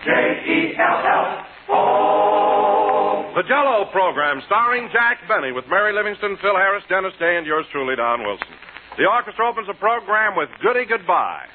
J-E-L-L-O. The Jell-O program, starring Jack Benny, with Mary Livingston, Phil Harris, Dennis Day, and yours truly, Don Wilson. The orchestra opens the program with Goody Goodbye.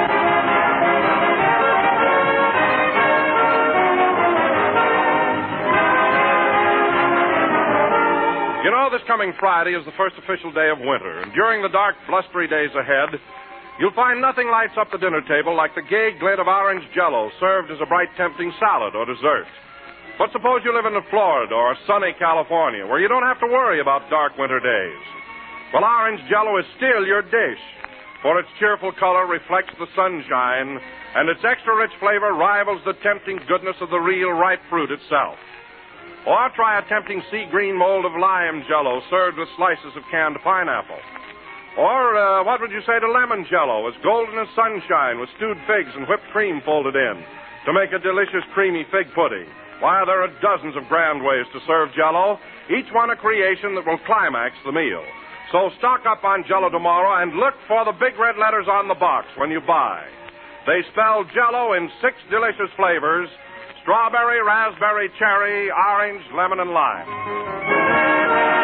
You know, this coming Friday is the first official day of winter, and during the dark, blustery days ahead, you'll find nothing lights up the dinner table like the gay glint of orange Jell-O served as a bright, tempting salad or dessert. But suppose you live in Florida or sunny California, where you don't have to worry about dark winter days. Well, orange Jell-O is still your dish, for its cheerful color reflects the sunshine, and its extra-rich flavor rivals the tempting goodness of the real, ripe fruit itself. Or try a tempting sea-green mold of lime Jell-O served with slices of canned pineapple. Or what would you say to lemon Jell-O, as golden as sunshine with stewed figs and whipped cream folded in to make a delicious creamy fig pudding? Why, there are dozens of grand ways to serve Jell-O, each one a creation that will climax the meal. So stock up on Jell-O tomorrow and look for the big red letters on the box when you buy. They spell Jell-O in 6 delicious flavors: strawberry, raspberry, cherry, orange, lemon, and lime.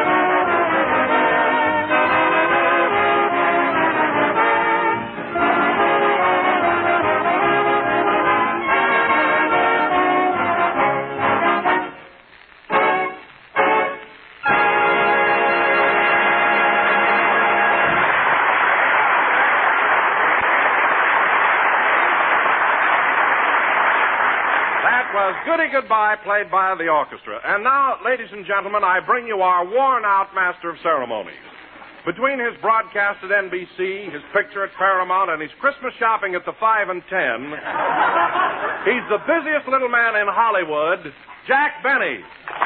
Goody Goodbye, played by the orchestra. And now, ladies and gentlemen, I bring you our worn-out master of ceremonies. Between his broadcast at NBC, his picture at Paramount, and his Christmas shopping at the 5 and 10, he's the busiest little man in Hollywood, Jack Benny.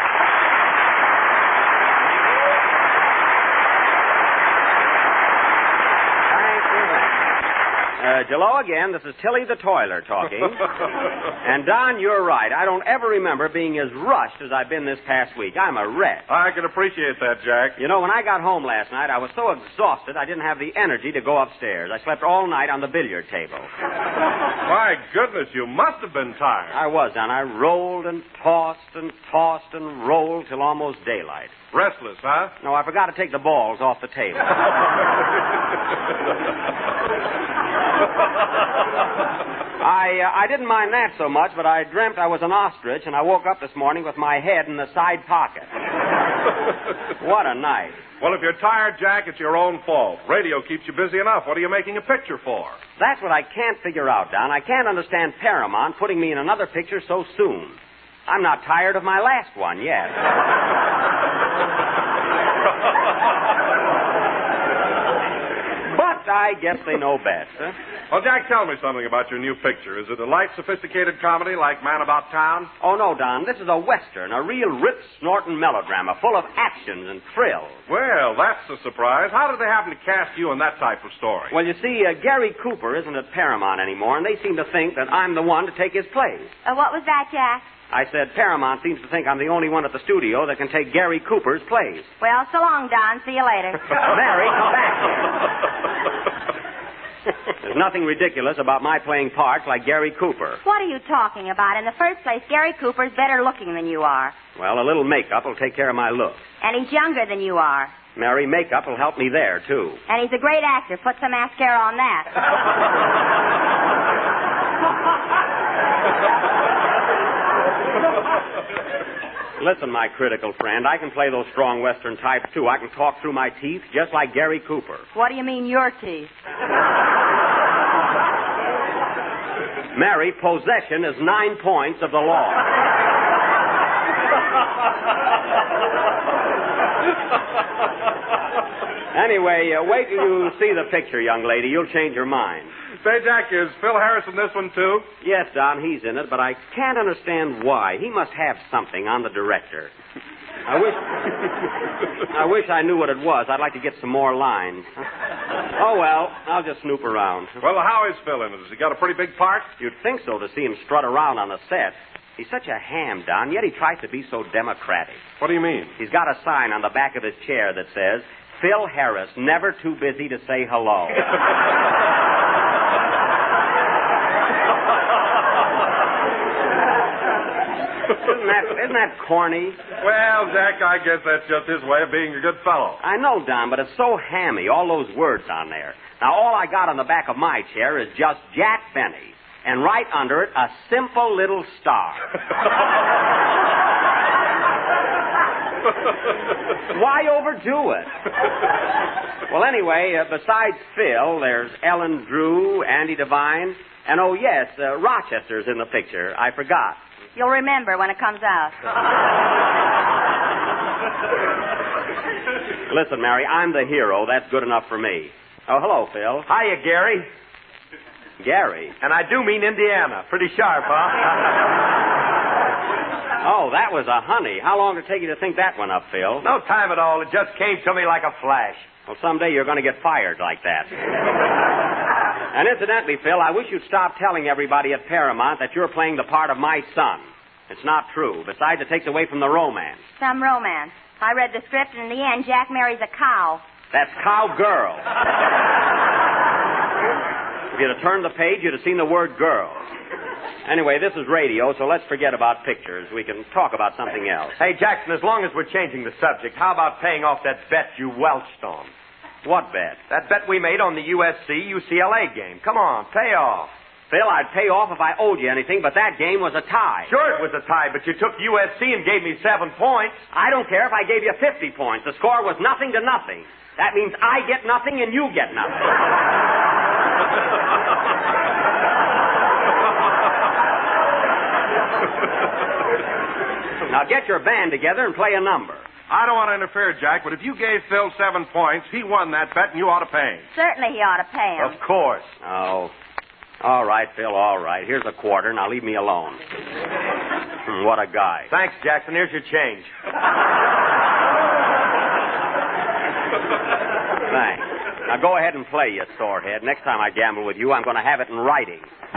Hello again. This is Tilly the Toiler talking. And, Don, you're right. I don't ever remember being as rushed as I've been this past week. I'm a wreck. I can appreciate that, Jack. You know, when I got home last night, I was so exhausted I didn't have the energy to go upstairs. I slept all night on the billiard table. My goodness, you must have been tired. I was, Don. I rolled and tossed and tossed and rolled till almost daylight. Restless, huh? No, I forgot to take the balls off the table. I didn't mind that so much, but I dreamt I was an ostrich, and I woke up this morning with my head in the side pocket. What a night. Well, if you're tired, Jack, it's your own fault. Radio keeps you busy enough. What are you making a picture for? That's what I can't figure out, Don. I can't understand Paramount putting me in another picture so soon. I'm not tired of my last one yet. But I guess they know best, huh? Well, Jack, tell me something about your new picture. Is it a light, sophisticated comedy like Man About Town? Oh, no, Don. This is a Western, a real rip-snorting melodrama full of actions and thrills. Well, that's a surprise. How did they happen to cast you in that type of story? Well, you see, Gary Cooper isn't at Paramount anymore, and they seem to think that I'm the one to take his place. What was that, Jack? I said Paramount seems to think I'm the only one at the studio that can take Gary Cooper's place. Well, so long, Don. See you later. Mary, come back here. There's nothing ridiculous about my playing parts like Gary Cooper. What are you talking about? In the first place, Gary Cooper's better looking than you are. Well, a little makeup will take care of my looks. And he's younger than you are. Mary, makeup will help me there, too. And he's a great actor. Put some mascara on that. Listen, my critical friend, I can play those strong Western types, too. I can talk through my teeth just like Gary Cooper. What do you mean, your teeth? Mary, possession is 9 points of the law. Anyway, wait till you see the picture, young lady. You'll change your mind. Say, Jack, is Phil Harris in this one, too? Yes, Don, he's in it, but I can't understand why. He must have something on the director. I wish I knew what it was. I'd like to get some more lines. Oh, well, I'll just snoop around. Well, how is Phil in it? Has he got a pretty big part? You'd think so to see him strut around on the set. He's such a ham, Don, yet he tries to be so democratic. What do you mean? He's got a sign on the back of his chair that says, Phil Harris, never too busy to say hello. Isn't that corny? Well, Jack, I guess that's just his way of being a good fellow. I know, Don, but it's so hammy, all those words on there. Now, all I got on the back of my chair is just Jack Benny, and right under it, a simple little star. Why overdo it? Well, anyway, besides Phil, there's Ellen Drew, Andy Devine, and, oh, yes, Rochester's in the picture. I forgot. You'll remember when it comes out. Listen, Mary, I'm the hero. That's good enough for me. Oh, hello, Phil. Hiya, Gary. Gary. And I do mean Indiana. Pretty sharp, huh? Oh, that was a honey. How long did it take you to think that one up, Phil? No time at all. It just came to me like a flash. Well, someday you're going to get fired like that. And incidentally, Phil, I wish you'd stop telling everybody at Paramount that you're playing the part of my son. It's not true. Besides, it takes away from the romance. Some romance. I read the script, and in the end, Jack marries a cow. That's cowgirl. If you'd have turned the page, you'd have seen the word girl. Anyway, this is radio, so let's forget about pictures. We can talk about something else. Hey, Jackson, as long as we're changing the subject, how about paying off that bet you welched on? What bet? That bet we made on the USC-UCLA game. Come on, pay off. Phil, I'd pay off if I owed you anything, but that game was a tie. Sure, it was a tie, but you took USC and gave me 7 points. I don't care if I gave you 50 points. The score was 0-0. That means I get nothing and you get nothing. Now get your band together and play a number. I don't want to interfere, Jack, but if you gave Phil 7 points, he won that bet and you ought to pay him. Certainly he ought to pay him. Of course. Oh. All right, Phil, all right. Here's a quarter. Now leave me alone. What a guy. Thanks, Jackson. Here's your change. Thanks. Now go ahead and play, you sorehead. Next time I gamble with you, I'm going to have it in writing.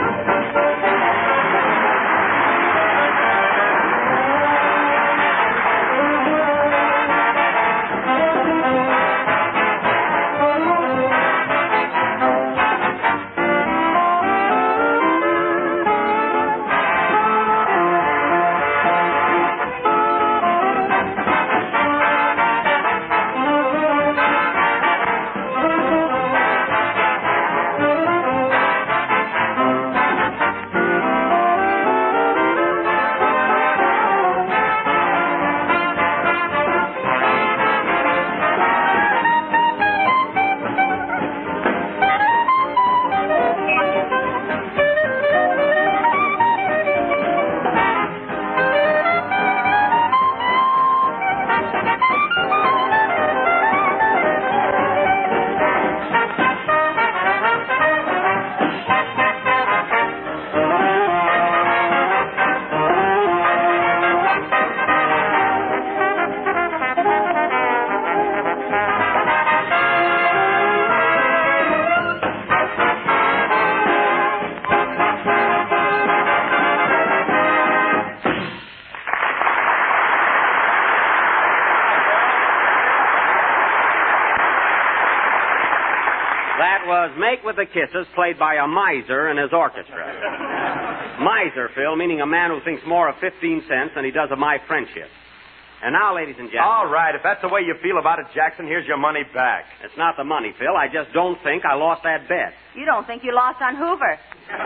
Make with the Kisses, played by a miser and his orchestra. Miser, Phil, meaning a man who thinks more of 15 cents than he does of my friendship. And now, ladies and gentlemen... All right, if that's the way you feel about it, Jackson, here's your money back. It's not the money, Phil. I just don't think I lost that bet. You don't think you lost on Hoover.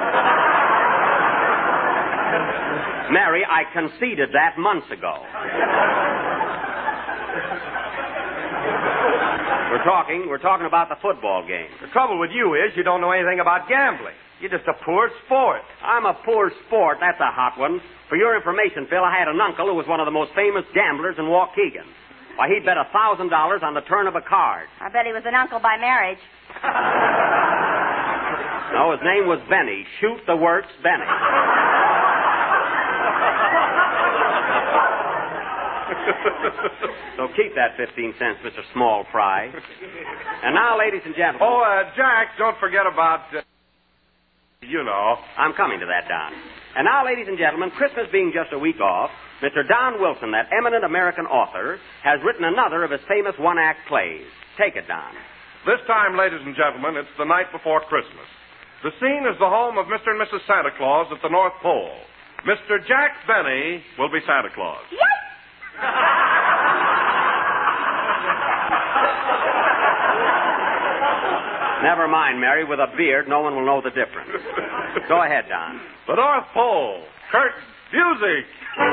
Mary, I conceded that months ago. We're talking about the football game. The trouble with you is you don't know anything about gambling. You're just a poor sport. I'm a poor sport. That's a hot one. For your information, Phil, I had an uncle who was one of the most famous gamblers in Waukegan. Why, he'd bet $1,000 on the turn of a card. I bet he was an uncle by marriage. No, his name was Benny. Shoot the works, Benny. So keep that 15 cents, Mr. Small Fry. And now, ladies and gentlemen... Oh, Jack, don't forget about... you know. I'm coming to that, Don. And now, ladies and gentlemen, Christmas being just a week off, Mr. Don Wilson, that eminent American author, has written another of his famous one-act plays. Take it, Don. This time, ladies and gentlemen, it's the night before Christmas. The scene is the home of Mr. and Mrs. Santa Claus at the North Pole. Mr. Jack Benny will be Santa Claus. Yes! Never mind, Mary. With a beard, no one will know the difference. Go ahead, Don. The North Pole. Curtain. Music.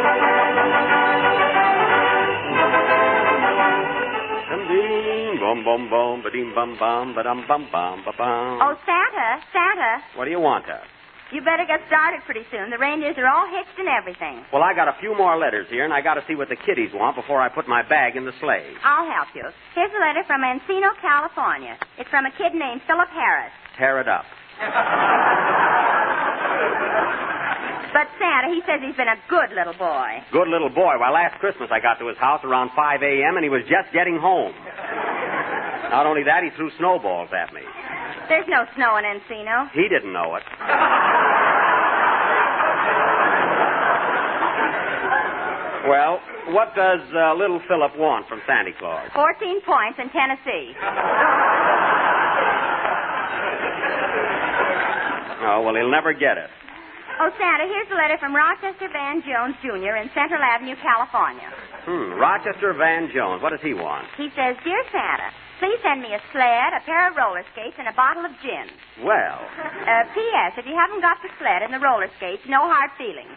Bum bum bum ba-dim bum bum ba-dum bum bum ba-bum. Oh, Santa. What do you want, You better get started pretty soon. The reindeers are all hitched and everything. Well, I got a few more letters here, and I got to see what the kiddies want before I put my bag in the sleigh. I'll help you. Here's a letter from Encino, California. It's from a kid named Philip Harris. Tear it up. But Santa, he says he's been a good little boy. Good little boy. Well, last Christmas I got to his house around 5 a.m., and he was just getting home. Not only that, he threw snowballs at me. There's no snow in Encino. He didn't know it. Well, what does little Philip want from Santa Claus? 14 points in Tennessee. Oh, well, he'll never get it. Oh, Santa, here's a letter from Rochester Van Jones, Jr. in Central Avenue, California. Rochester Van Jones. What does he want? He says, Dear Santa, please send me a sled, a pair of roller skates, and a bottle of gin. Well. P.S. If you haven't got the sled and the roller skates, no hard feelings.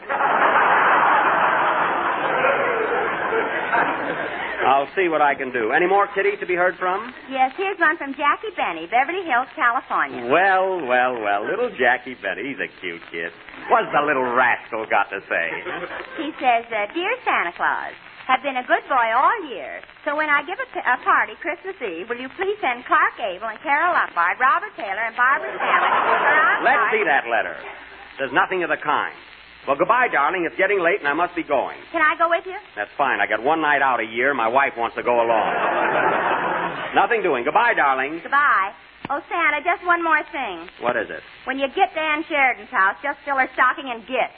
I'll see what I can do. Any more kiddies to be heard from? Yes, here's one from Jackie Benny, Beverly Hills, California. Well. Little Jackie Benny. He's a cute kid. What's the little rascal got to say? He says, Dear Santa Claus, have been a good boy all year. So when I give a party Christmas Eve, will you please send Clark Gable and Carol Lombard, Robert Taylor, and Barbara Salmon? Let's see that letter. There's nothing of the kind. Well, goodbye, darling. It's getting late, and I must be going. Can I go with you? That's fine. I got one night out a year. My wife wants to go along. Nothing doing. Goodbye, darling. Goodbye. Oh, Santa, just one more thing. What is it? When you get to Ann Sheridan's house, just fill her stocking and git.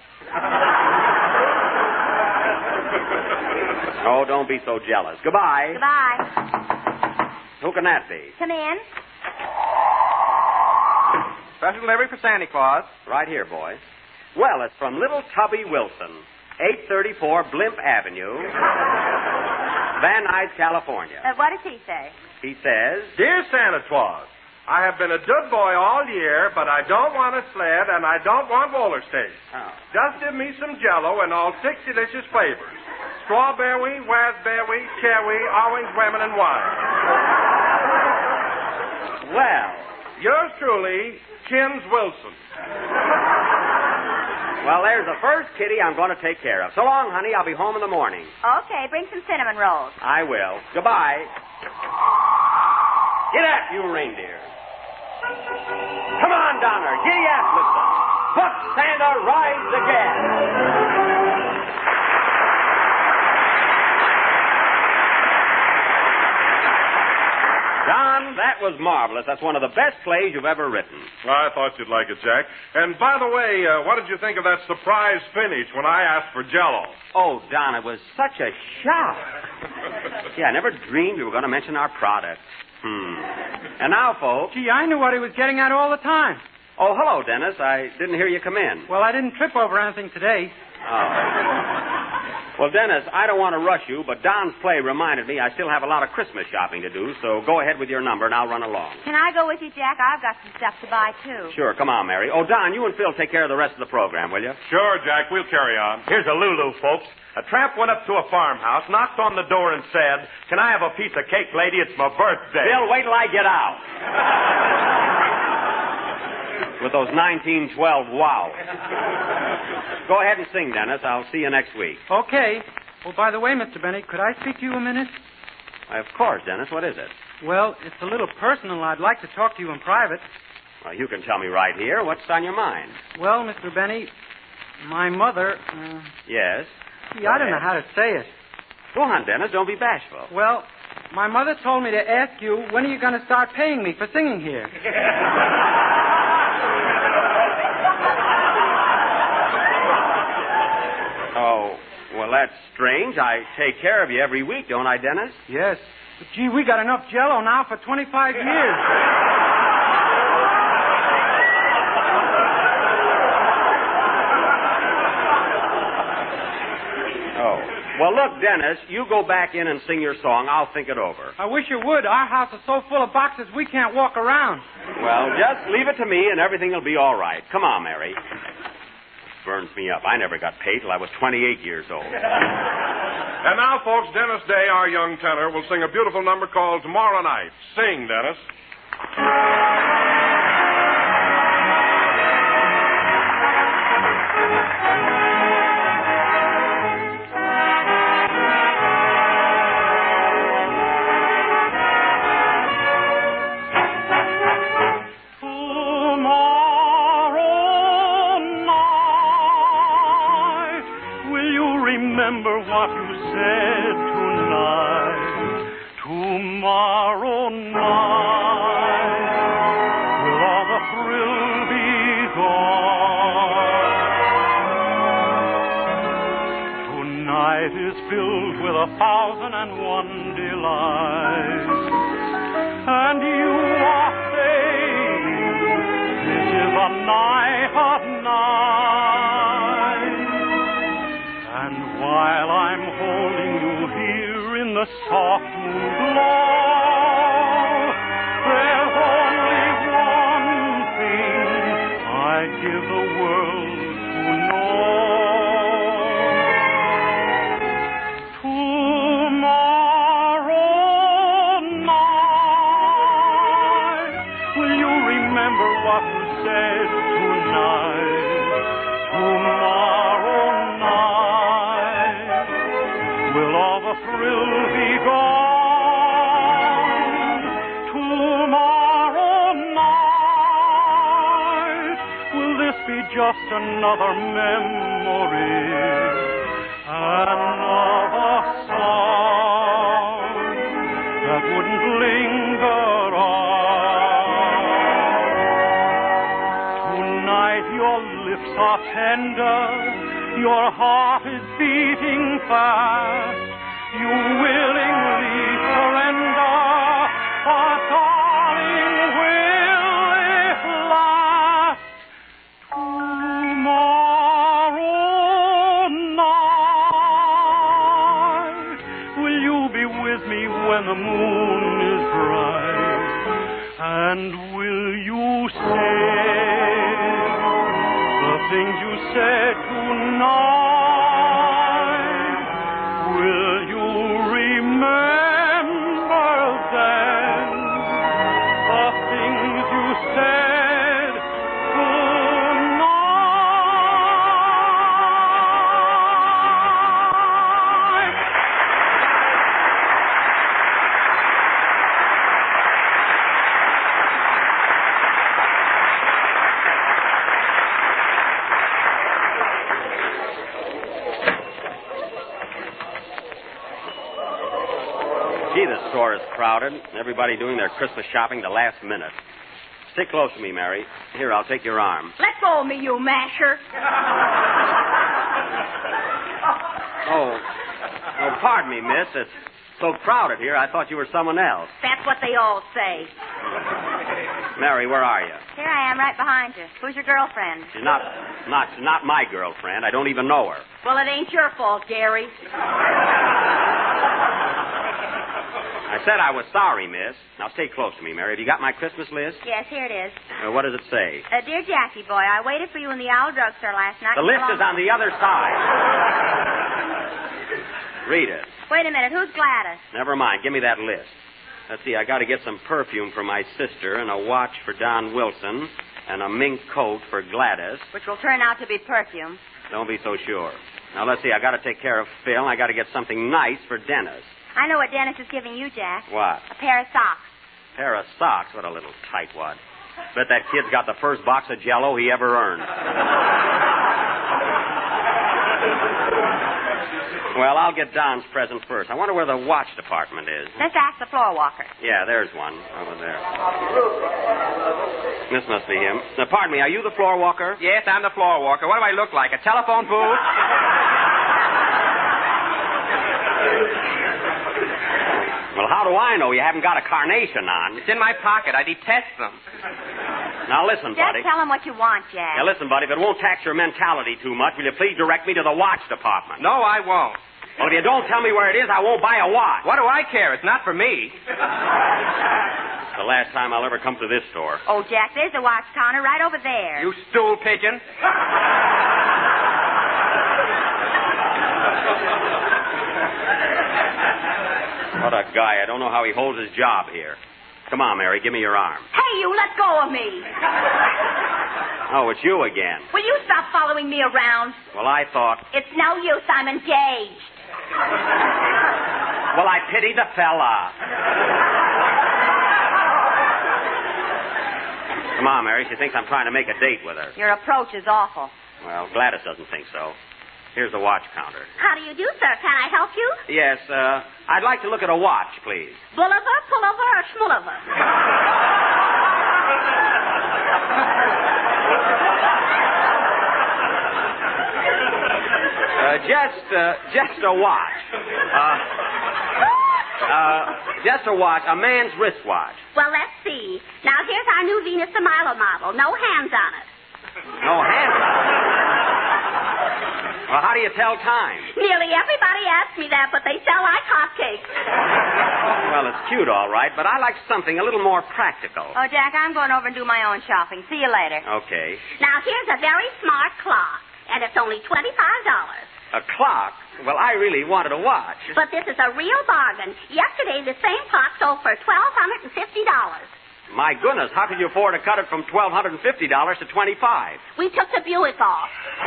Oh, don't be so jealous. Goodbye. Goodbye. Who can that be? Come in. Special delivery for Santa Claus. Right here, boys. Well, it's from little Tubby Wilson, 834 Blimp Avenue, Van Nuys, California. What does he say? He says, Dear Santa Claus, I have been a good boy all year, but I don't want a sled and I don't want roller skates. Oh. Just give me some Jell-O in all 6 delicious flavors. Strawberry, raspberry, cherry, orange, lemon, and wine. well, Yours truly, Chins Wilson. Well, there's the first kitty I'm going to take care of. So long, honey. I'll be home in the morning. Okay, bring some cinnamon rolls. I will. Goodbye. Get up, you reindeer. Come on, Donner. Giddy up, listen. Buck Santa rides again. Don, that was marvelous. That's one of the best plays you've ever written. I thought you'd like it, Jack. And by the way, what did you think of that surprise finish when I asked for Jell-O? Oh, Don, it was such a shock. Gee, I never dreamed you were going to mention our product. And now, folks. Gee, I knew what he was getting at all the time. Oh, hello, Dennis. I didn't hear you come in. Well, I didn't trip over anything today. Oh. Well, Dennis, I don't want to rush you, but Don's play reminded me I still have a lot of Christmas shopping to do, so go ahead with your number and I'll run along. Can I go with you, Jack? I've got some stuff to buy, too. Sure, come on, Mary. Oh, Don, you and Phil take care of the rest of the program, will you? Sure, Jack. We'll carry on. Here's a Lulu, folks. A tramp went up to a farmhouse, knocked on the door, and said, Can I have a piece of cake, lady? It's my birthday. Phil, wait till I get out. With those 1912 wow. Go ahead and sing, Dennis. I'll see you next week. Okay. Oh, by the way, Mr. Benny, could I speak to you a minute? Of course, Dennis. What is it? Well, it's a little personal. I'd like to talk to you in private. Well, you can tell me right here. What's on your mind? Well, Mr. Benny, my mother... Yes? Gee, I don't know how to say it. Go on, Dennis. Don't be bashful. Well, my mother told me to ask you, when are you going to start paying me for singing here? Oh, well, that's strange. I take care of you every week, don't I, Dennis? Yes. But, gee, we got enough Jell-O now for 25 years. Well, look, Dennis, you go back in and sing your song. I'll think it over. I wish you would. Our house is so full of boxes we can't walk around. Well, just leave it to me and everything will be all right. Come on, Mary. Burns me up. I never got paid till I was 28 years old. And now, folks, Dennis Day, our young tenor, will sing a beautiful number called Tomorrow Night. Sing, Dennis. Remember what you said tonight. Tomorrow night will all the thrill be gone. Tonight is filled with 1,001 delights, and you are saying this is a night of night. And while I'm holding you here in the soft moon glow, there's only one thing I'd give the world to know. Tomorrow night, will you remember what you said tonight? Tomorrow night, will all the thrill be gone? Tomorrow night, will this be just another memory? Another song that wouldn't linger on? Tonight your lips are tender, your heart is beating fast. You willingly surrender, but darling, will it last? Tomorrow night, will you be with me when the moon is bright? And will you say the things you said tonight? Will you remember then the things you said tonight? Gee, the store is crowded. Everybody doing their Christmas shopping the last minute. Stick close to me, Mary. Here, I'll take your arm. Let go of me, you masher. Oh, pardon me, miss. It's so crowded here, I thought you were someone else. That's what they all say. Mary, where are you? Here I am, right behind you. Who's your girlfriend? She's not my girlfriend. I don't even know her. Well, it ain't your fault, Gary. I said I was sorry, miss. Now stay close to me, Mary. Have you got my Christmas list? Yes, here it is. What does it say? Dear Jackie boy, I waited for you in the Owl drugstore last night. The list is on the other side. Read it. Wait a minute. Who's Gladys? Never mind. Give me that list. Let's see. I got to get some perfume for my sister and a watch for Don Wilson and a mink coat for Gladys. Which will turn out to be perfume. Don't be so sure. Now, let's see. I got to take care of Phil, and I got to get something nice for Dennis. I know what Dennis is giving you, Jack. What? A pair of socks. Pair of socks? What a little tightwad. Bet that kid's got the first box of Jell-O he ever earned. Well, I'll get Don's present first. I wonder where the watch department is. Let's ask the floor walker. Yeah, there's one over there. This must be him. Now, pardon me, are you the floor walker? Yes, I'm the floor walker. What do I look like? A telephone booth? Well, how do I know you haven't got a carnation on? It's in my pocket. I detest them. Now, listen, buddy. Just tell him what you want, Jack. Now, listen, buddy, if it won't tax your mentality too much, will you please direct me to the watch department? No, I won't. Well, if you don't tell me where it is, I won't buy a watch. What do I care? It's not for me. It's the last time I'll ever come to this store. Oh, Jack, there's the watch counter right over there. You stool pigeon. What a guy. I don't know how he holds his job here. Come on, Mary, give me your arm. Hey, you, let go of me. Oh, it's you again. Will you stop following me around? Well, I thought... It's no use. I'm engaged. Well, I pity the fella. Come on, Mary. She thinks I'm trying to make a date with her. Your approach is awful. Well, Gladys doesn't think so. Here's the watch counter. How do you do, sir? Can I help you? Yes, I'd like to look at a watch, please. Bulliver, pullover, or schmulliver? Just a watch. Just a watch, a man's wristwatch. Well, let's see. Now, here's our new Venus de Milo model. No hands on it. No hands on it? Well, how do you tell time? Nearly everybody asks me that, but they sell like hotcakes. Well, it's cute, all right, but I like something a little more practical. Oh, Jack, I'm going over and do my own shopping. See you later. Okay. Now, here's a very smart clock, and it's only $25. A clock? Well, I really wanted a watch. But this is a real bargain. Yesterday, the same clock sold for $1,250. My goodness, how could you afford to cut it from $1,250 to $25? We took the Buick off.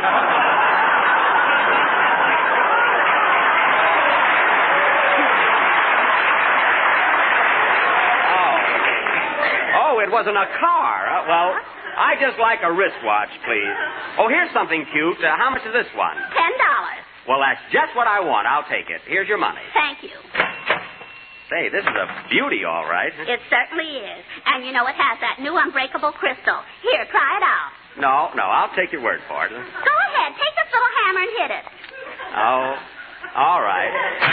Oh, it wasn't a car. Well, I just like a wristwatch, please. Oh, here's something cute. How much is this one? $10. Well, that's just what I want. I'll take it. Here's your money. Thank you. Say, this is a beauty, all right. It certainly is. And you know, it has that new unbreakable crystal. Here, try it out. No, I'll take your word for it. Go ahead. Take this little hammer and hit it. Oh, all right.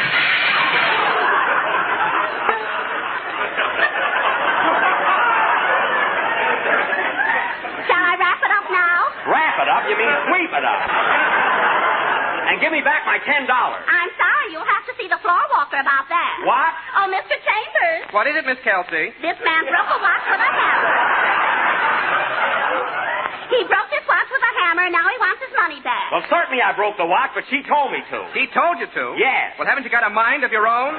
Shall I wrap it up now? Wrap it up? You mean sweep it up. And give me back my $10. I'm sorry. You'll have to see the floor walker about that. What? Oh, Mr. Chambers. What is it, Miss Kelsey? This man broke a watch with a hammer. He broke this watch with a hammer, and now he wants his money back. Well, certainly I broke the watch, but she told me to. She told you to? Yes. Well, haven't you got a mind of your own?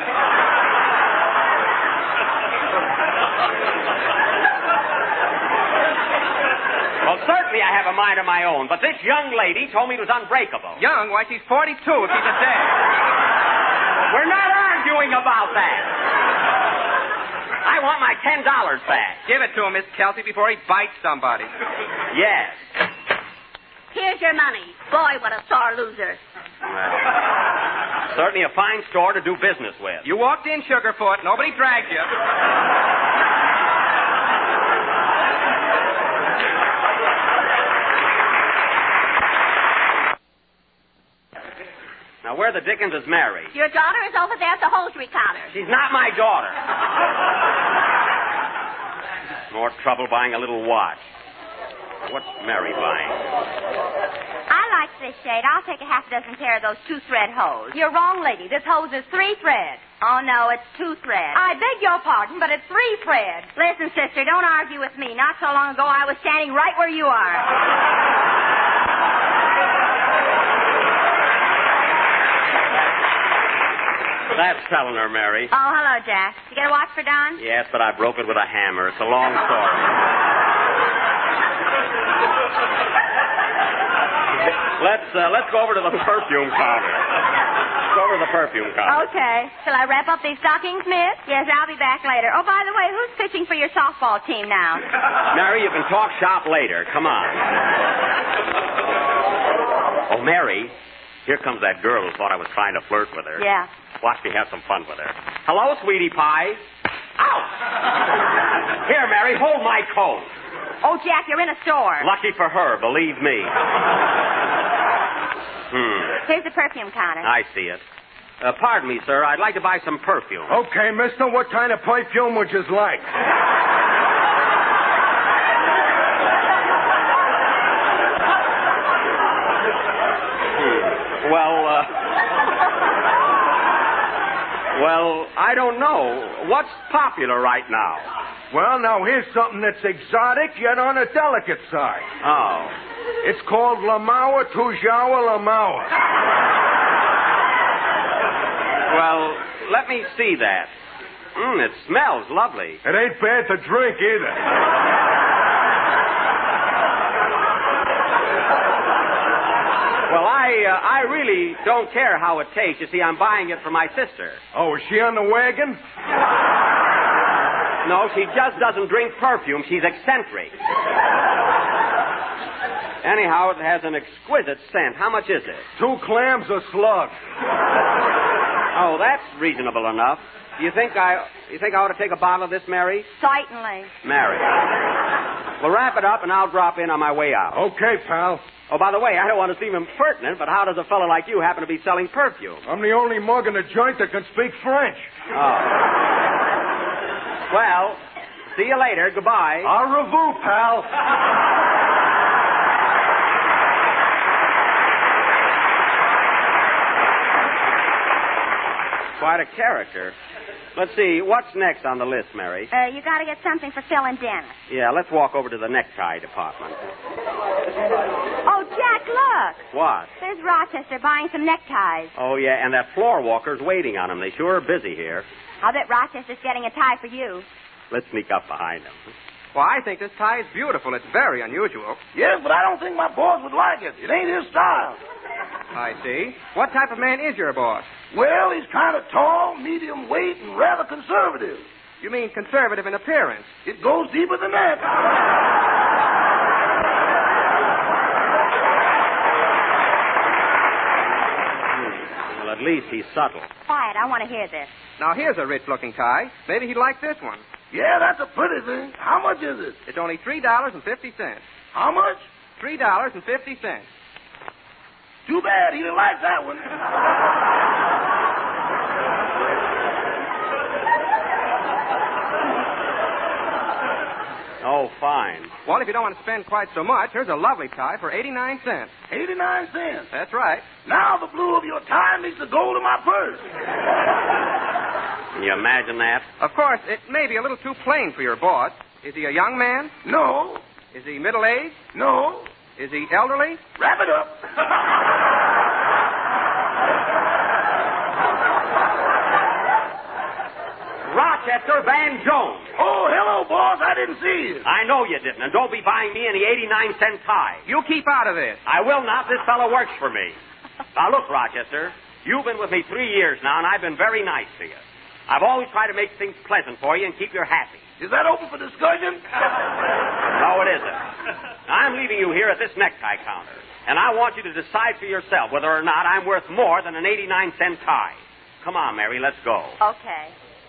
Well, certainly I have a mind of my own, but this young lady told me it was unbreakable. Young? Why, she's 42 if she's a day. We're not arguing about that. I want my $10 back. Give it to him, Miss Kelsey, before he bites somebody. Yes. Here's your money. Boy, what a sore loser. Well, certainly a fine store to do business with. You walked in, Sugarfoot. Nobody dragged you. Now, where the dickens is Mary? Your daughter is over there at the hosiery counter. She's not my daughter. More trouble buying a little watch. What's Mary buying? I like this shade. I'll take a half dozen pair of those 2-thread hose. You're wrong, lady. This hose is 3 threads. Oh, no, it's 2 threads. I beg your pardon, but it's 3 threads. Listen, sister, don't argue with me. Not so long ago, I was standing right where you are. That's telling her, Mary. Oh, hello, Jack. You get a watch for Don? Yes, but I broke it with a hammer. It's a long story. Let's go over to the perfume counter. Let's go over to the perfume counter. Okay. Shall I wrap up these stockings, miss? Yes, I'll be back later. Oh, by the way, who's pitching for your softball team now? Mary, you can talk shop later. Come on. Oh, Mary, here comes that girl who thought I was trying to flirt with her. Yeah. Watch me have some fun with her. Hello, sweetie pie. Ow! Here, Mary, hold my coat. Oh, Jack, you're in a store. Lucky for her, believe me. Here's the perfume counter. I see it. Pardon me, sir. I'd like to buy some perfume. Okay, mister, what kind of perfume would you like? Well, Well, I don't know. What's popular right now? Well, now here's something that's exotic yet on the delicate side. Oh. It's called Lamaua Tujawa Lamaua. Well, let me see that. It smells lovely. It ain't bad to drink either. Well, I really don't care how it tastes. You see, I'm buying it for my sister. Oh, is she on the wagon? No, she just doesn't drink perfume. She's eccentric. Anyhow, it has an exquisite scent. How much is it? 2 clams a slug. Oh, that's reasonable enough. You think I ought to take a bottle of this, Mary? Certainly. Mary. Well, wrap it up, and I'll drop in on my way out. Okay, pal. Oh, by the way, I don't want to seem impertinent, but how does a fellow like you happen to be selling perfume? I'm the only mug in the joint that can speak French. Oh. Well, see you later. Goodbye. Au revoir, pal. Quite a character. Let's see, what's next on the list, Mary? You got to get something for Phil and Dennis. Yeah, let's walk over to the necktie department. Oh, Jack, look. What? There's Rochester buying some neckties. Oh, yeah, and that floor walker's waiting on him. They sure are busy here. I'll bet Rochester's getting a tie for you. Let's sneak up behind him. Well, I think this tie is beautiful. It's very unusual. Yes, but I don't think my boss would like it. It ain't his style. I see. What type of man is your boss? Well, he's kind of tall, medium weight, and rather conservative. You mean conservative in appearance? It goes deeper than that. Well, at least he's subtle. Quiet, I want to hear this. Now, here's a rich-looking tie. Maybe he'd like this one. Yeah, that's a pretty thing. How much is it? It's only $3.50. How much? $3.50. Too bad. He didn't like that one. Oh, fine. Well, if you don't want to spend quite so much, here's a lovely tie for 89 cents. 89 cents. That's right. Now the blue of your tie meets the gold of my purse. Can you imagine that? Of course, it may be a little too plain for your boss. Is he a young man? No. Is he middle-aged? No. Is he elderly? Wrap it up. Rochester Van Jones. Oh, hello, boss. I didn't see you. I know you didn't, and don't be buying me any 89-cent tie. You keep out of this. I will not. This fellow works for me. Now, look, Rochester, you've been with me 3 years now, and I've been very nice to you. I've always tried to make things pleasant for you and keep you happy. Is that open for discussion? No, it isn't. I'm leaving you here at this necktie counter, and I want you to decide for yourself whether or not I'm worth more than an 89-cent tie. Come on, Mary, let's go. Okay.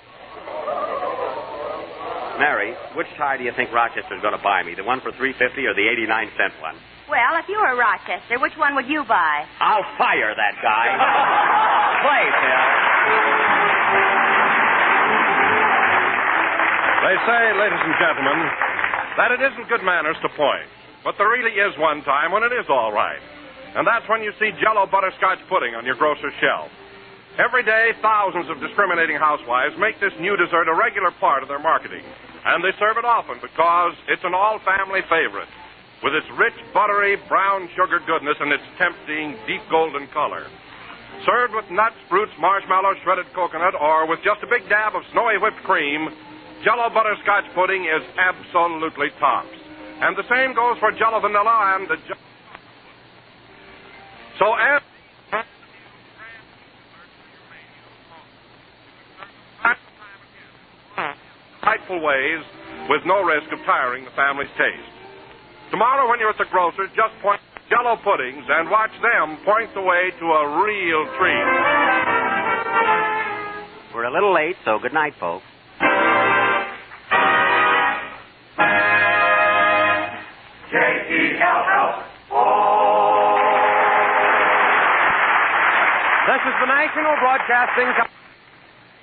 Mary, which tie do you think Rochester's going to buy me? The one for $3.50 or the 89-cent one? Well, if you were Rochester, which one would you buy? I'll fire that guy. Play, Phil. They say, ladies and gentlemen, that it isn't good manners to point. But there really is one time when it is all right. And that's when you see Jell-O butterscotch pudding on your grocer's shelf. Every day, thousands of discriminating housewives make this new dessert a regular part of their marketing. And they serve it often because it's an all-family favorite. With its rich, buttery, brown sugar goodness and its tempting, deep golden color. Served with nuts, fruits, marshmallows, shredded coconut, or with just a big dab of snowy whipped cream, Jell-O butterscotch pudding is absolutely tops. And the same goes for Jell-O vanilla and the So, delightful ways with no risk of tiring the family's taste. Tomorrow when you're at the grocer's, just point Jell-O puddings and watch them point the way to a real treat. We're a little late, so good night, folks. J-E-L-L-O. This is the National Broadcasting Company.